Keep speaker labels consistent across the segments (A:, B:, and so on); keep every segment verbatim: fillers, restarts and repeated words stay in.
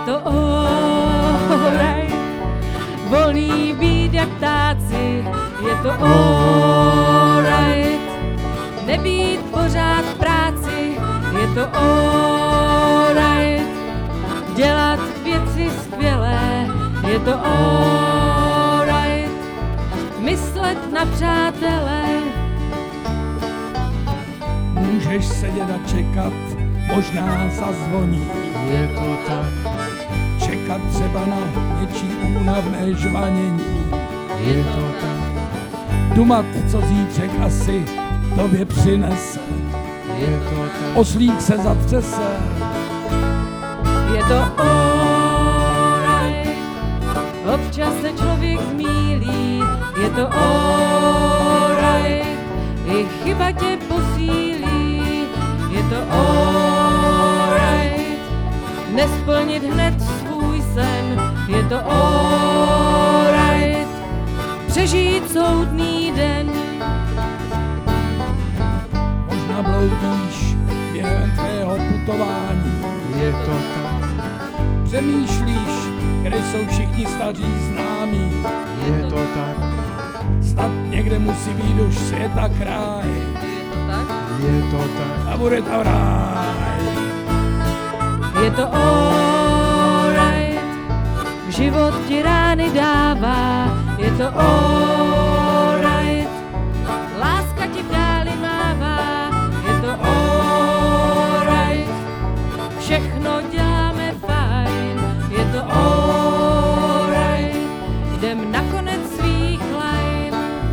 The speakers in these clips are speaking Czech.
A: to alright. Volný být jak ptáci, je to alright. Nebýt pořád v práci, je to alright. Dělat věci skvělé, je to alright. Myslet na přátele.
B: Můžeš sedět a čekat, možná zazvoní.
C: Je to tak,
B: Čekat třeba na něčí únavné žvanění.
C: je to tak,
B: Dumat, co zítřek asi tobě přinese.
C: je to tak,
B: Oslík se zatřese.
A: Je to alright. Občas se člověk zmýlí, je to alright. I chyba tě posílí, je to alright. Nesplnit hned svůj sen, je to alright. Přežít soudný den.
B: Možná bloudíš během tvého putování.
C: je to tak,
B: Přemýšlíš, kde jsou všichni staří známí.
C: je to tak,
B: Snad někde musí být už světa kraj.
A: Je to tak?
C: je to tak,
B: A bude tam ráj.
A: Je to alright. Život ti rány dává, je to alright. Láska ti v dáli mává, je to alright. Všechno děláme fajn, je to alright. Jdem na konec svých lajn.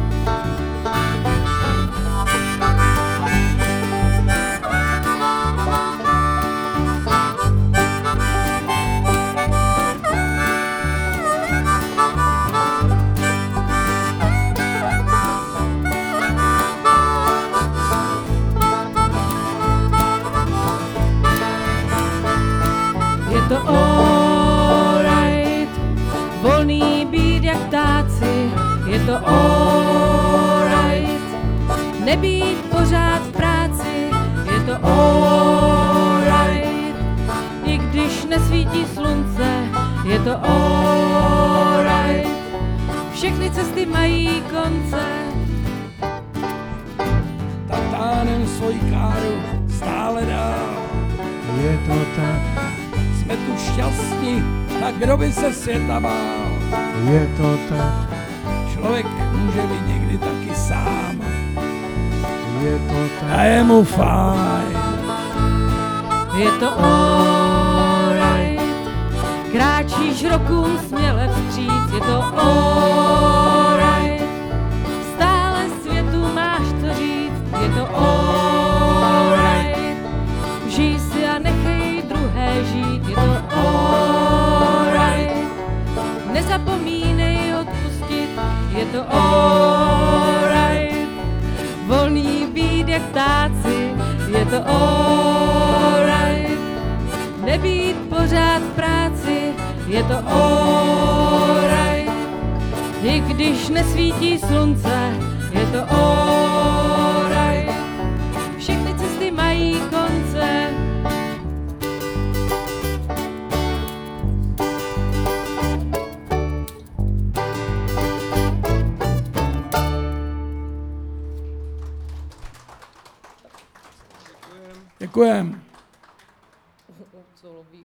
A: Je to alright. Volný být jak ptáci, je to alright. Nebýt pořád v práci, je to alright. I když nesvítí slunce, je to alright. Všechny cesty mají konce.
B: Tak táhnem svoji káru stále dál.
C: je to tak,
B: Jsme tu šťastní, tak kdo by se světa bál.
C: je to tak,
B: Člověk může být někdy taky sám.
C: je to tak,
B: A je mu fajn.
A: Je to alright. Kráčíš rokům směle vstříc, je to alright. Stále světu máš co říct, je to alright. Žij si a nechej druhé žít, je to alright. Nezapomínej odpustit, je to alright. Volný být jak ptáci, je to alright. Nebýt pořád v práci, je to alright. I když nesvítí slunce, je to alright. Všechny cesty mají konce.
B: Děkujem.